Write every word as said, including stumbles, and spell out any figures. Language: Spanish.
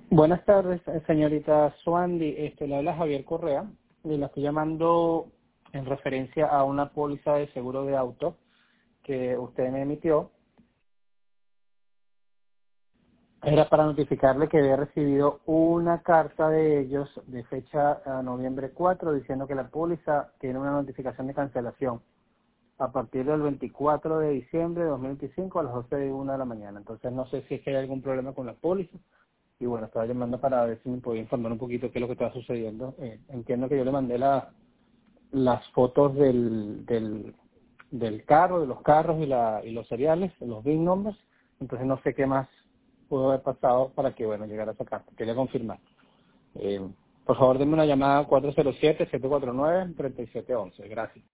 Buenas tardes, eh, señorita Suandi. Este, le habla Javier Correa y la estoy llamando en referencia a una póliza de seguro de auto que usted me emitió. Era para notificarle que había recibido una carta de ellos de fecha a noviembre cuatro diciendo que la póliza tiene una notificación de cancelación a partir del veinticuatro de diciembre de dos mil veinticinco a las doce de una de la mañana. Entonces no sé si es que hay algún problema con la póliza. Y bueno, estaba llamando para ver si me podía informar un poquito qué es lo que está sucediendo. Eh, entiendo que yo le mandé la, las fotos del, del, del carro, de los carros y, la, y los seriales, los V I N numbers. Entonces no sé qué más pudo haber pasado para que, bueno, llegara esa carta. Quería confirmar. Eh, por favor, denme una llamada cuatro cero siete, siete cuatro nueve, tres siete uno uno. Gracias.